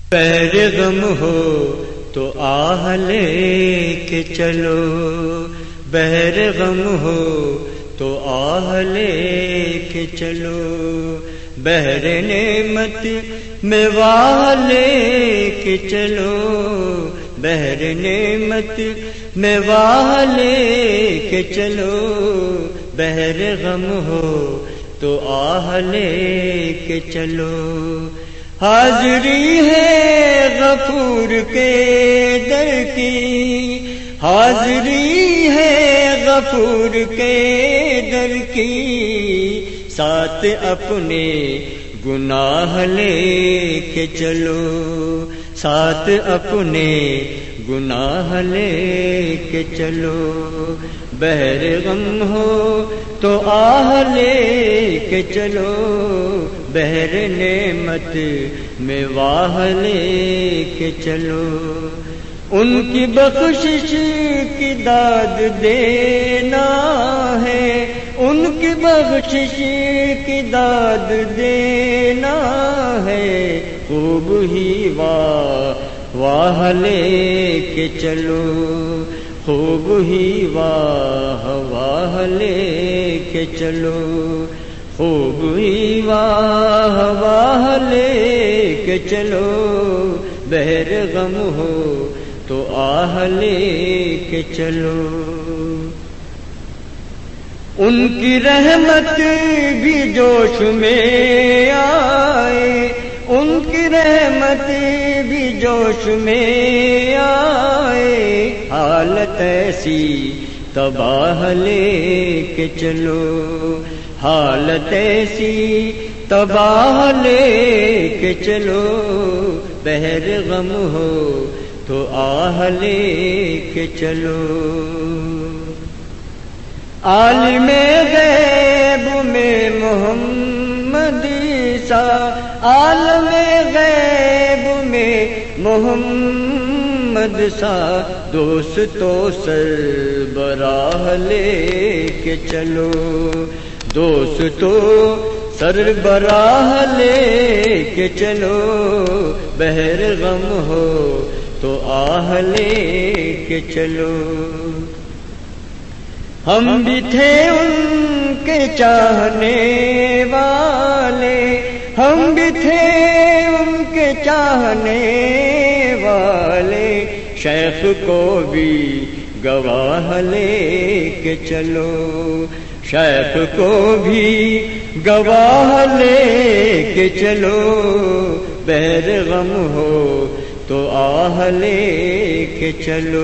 بہر غم ہو تو آہ لے کے چلو، بہر غم ہو تو آہ لے کے چلو، بہر نعمت میں واہ لے کے چلو، بہر نعمت میں واہ لے کے چلو، بہر غم ہو تو آہ لے کے چلو، حاضری ہے غفور کے در کی، حاضری ہے غفور کے در کی، ساتھ اپنے گناہ لے کے چلو، ساتھ اپنے گناہ لے کے چلو، بہر غم ہو تو آہ لے کے چلو، بہر نعمت میں واہ لے کے چلو، ان کی بخشش کی داد دینا ہے، ان کی بخشش کی داد دینا ہے، خوب ہی واہ لے کے چلو، خوب ہی واہ لے کے چلو، خوب ہی واہ لے کے چلو، بہر غم ہو تو آہ لے کے چلو، ان کی رحمت بھی جوش میں آئے، ان کی رحمت بھی جوش میں آئے، حالت ایسی تباہ لے کے چلو، حالت ایسی تباہ لے کے چلو، بہر غم ہو تو آہ لے کے چلو، عالم غیب میں محمد سا، عالم غیب میں محمد سا، دوستو سربراہ لے کے چلو، دوستو سربراہ لے کے چلو، بہر غم ہو تو آہ لے کے چلو، ہم بھی تھے ان کے چاہنے والے، ہم بھی تھے ان کے چاہنے والے، شیخ کو بھی گواہ لے کے چلو، شیخ کو بھی گواہ لے کے چلو، بہر غم ہو تو آہ لے کے چلو،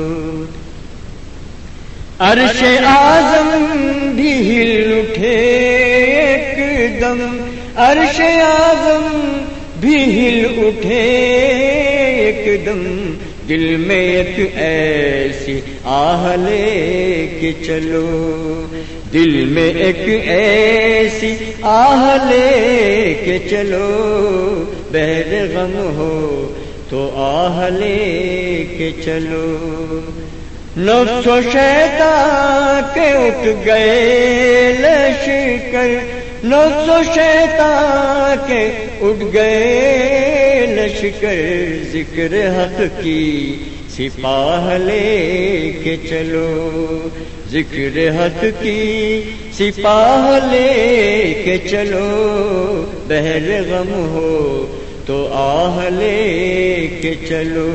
عرش اعظم بھی ہل اٹھے ایک دم، عرش اعظم بھی ہل اٹھے ایک دم، دل میں ایک ایسی آہ لے کے چلو، دل میں ایک ایسی آہ لے کے چلو، بہر غم ہو تو آہ لے کے چلو، نفس و شیطان کے اٹھ گئے لشکر، نفس و شیطان کے اٹھ گئے لشکر، ذکر حق کی سپاہ لے کے چلو، ذکر حق کی سپاہ لے کے چلو، بہر غم ہو تو آہ لے کے چلو،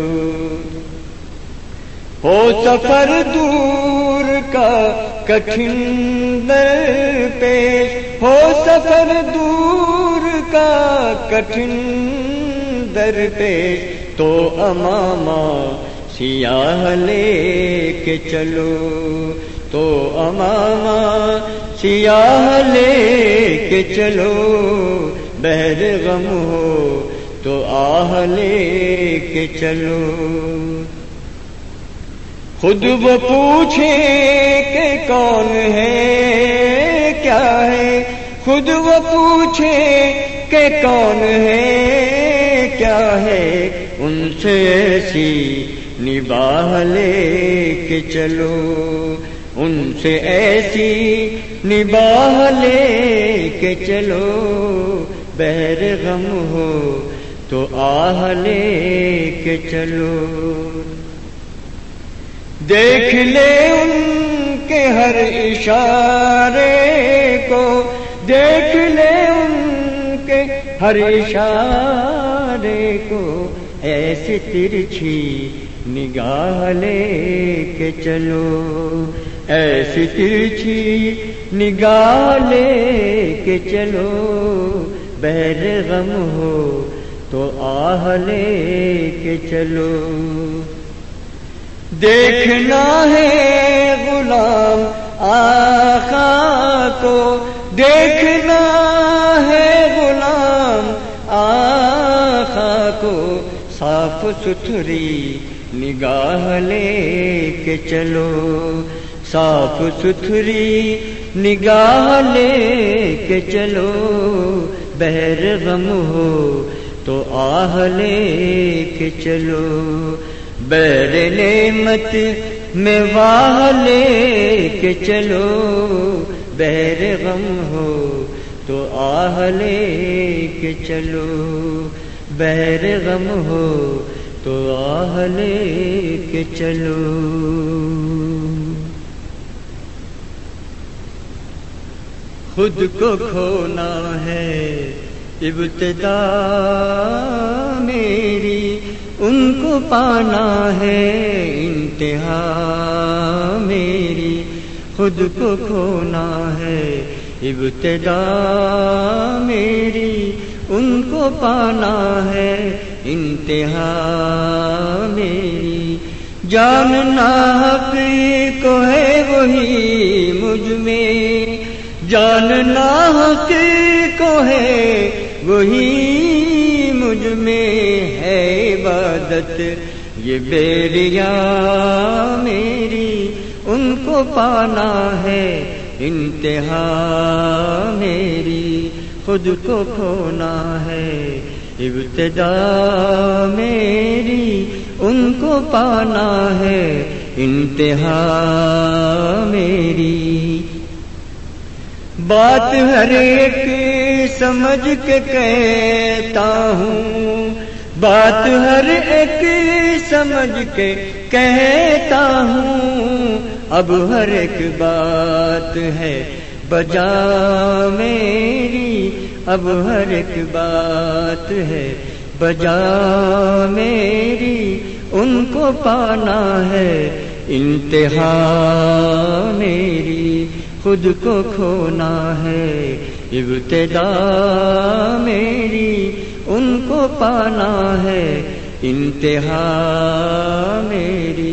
ہو سفر دور کا کٹھن در پیش، ہو سفر دور کا کٹھن در پیش، تو امامہ سیاہ لے کے چلو، تو امامہ سیاہ لے کے چلو، بہر غم ہو تو آہ لے کے چلو، خود وہ پوچھے کہ کون ہے کیا ہے، خود وہ پوچھے کہ کون ہے کیا ہے، ان سے ایسی نباہ لے کے چلو، ان سے ایسی نباہ لے کے چلو، بہر غم ہو تو آہ لے کے چلو. دیکھ لے ان کے ہر اشارے کو، دیکھ لے ان کے ہر اشارے کو، ایسے ترچھی نگاہ لے کے چلو، ایسی ترچھی نگاہ لے کے چلو. بحر غم ہو تو آہ لے کے چلو. دیکھنا ہے غلام آقا کو، دیکھنا ہے غلام آقا کو، صاف ستھری نگاہ لے کے چلو، صاف ستھری نگاہ لے کے چلو. بحر غم ہو تو آہ لے کے چلو. بحر نعمت میں واہ لے کے چلو. بحر غم ہو تو آہ لے کے چلو. بحر غم ہو تو آہ لے کے چلو. خود کو کھونا ہے ابتدا میری، ان کو پانا ہے انتہا میری. خود کو کھونا ہے ابتدا میری، ان کو پانا ہے انتہا میری. جاننا حق کو ہے وہی مجھ میں، جاننا حق کو ہے وہی مجھ میں. ہے عبادت یہ بیریا میری، ان کو پانا ہے انتہا میری. خود کو کھونا ہے ابتدا میری، ان کو پانا ہے انتہا میری. بات ہر ایک سمجھ کے کہتا ہوں، بات ہر ایک سمجھ کے کہتا ہوں. اب ہر ایک بات ہے بجا میری، اب ہر ایک بات ہے بجا میری. ان کو پانا ہے انتہا میری. خود کو کھونا ہے ابتدا میری، ان کو پانا ہے انتہا میری.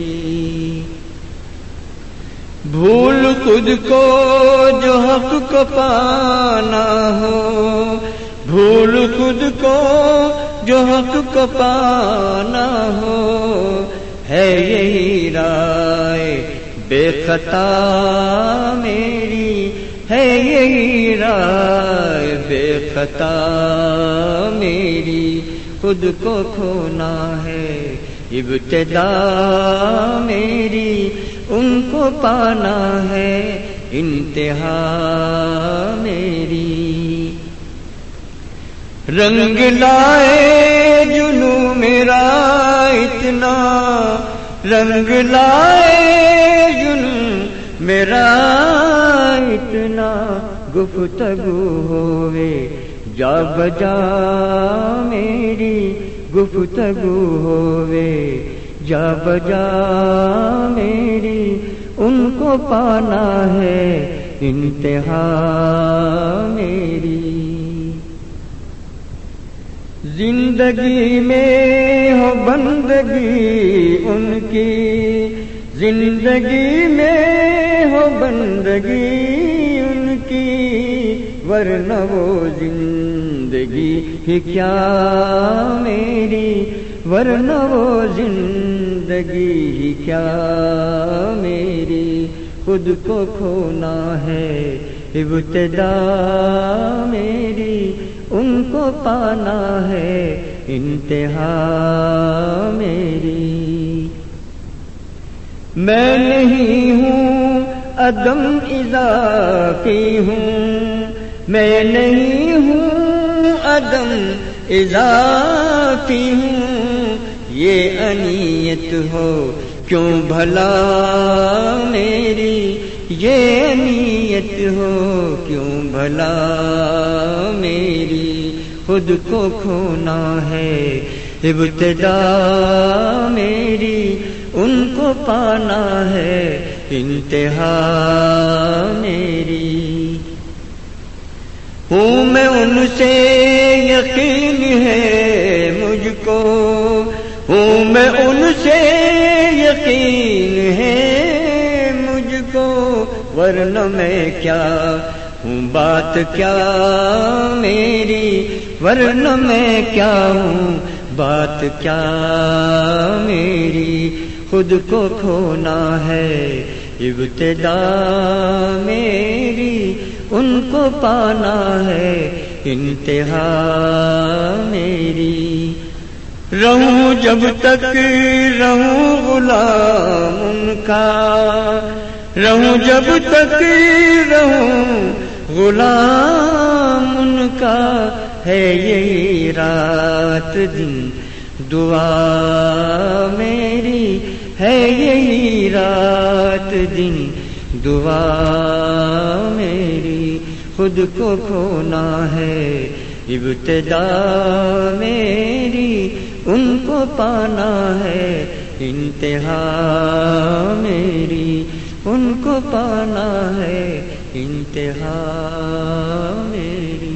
بھول خود کو جو حق کو پانا ہو، بھول خود کو جو حق کو پانا ہو. ہے یہی رائے بے خطا میری، ہے یہی رائے بے خطا میری. خود کو کھونا ہے ابتدا میری، ان کو پانا ہے انتہا میری. رنگ لائے جنوں میرا اتنا، رنگ لائے جنوں میرا اتنا. گفتگو ہوئے جا بجا میری، گفتگو ہوئے جا بجا میری. ان کو پانا ہے انتہا میری. زندگی میں ہو بندگی ان کی، زندگی میں ہو بندگی ان کی. ورنہ وہ زندگی ہی کیا میری، ورنہ وہ زندگی ہی کیا میری. خود کو کھونا ہے ابتدا میری، ان کو پانا ہے انتہا میری. میں نہیں ہوں عدم اضافی ہوں، میں نہیں ہوں عدم اضافی چاہتی ہوں یہ انیت ہو کیوں بھلا میری، یہ انیت ہو کیوں بھلا میری، خود کو کھونا ہے ابتدا میری، ان کو پانا ہے انتہا میری۔ ہوں میں ان سے یقین ہے مجھ کو، ہوں میں ان سے یقین ہے مجھ کو، ورنہ میں کیا ہوں بات کیا میری، ورنہ میں کیا ہوں بات کیا میری، خود کو کھونا ہے ابتدا میری، ان کو پانا ہے انتہا میری۔ رہوں جب تک رہوں غلام ان کا، رہوں جب تک رہوں غلام ان کا، ہے یہی رات دن دعا میری، ہے یہی رات دن دعا میری، خود کو کھونا ہے ابتدا میری، ان کو پانا ہے انتہا میری، ان کو پانا ہے انتہا میری۔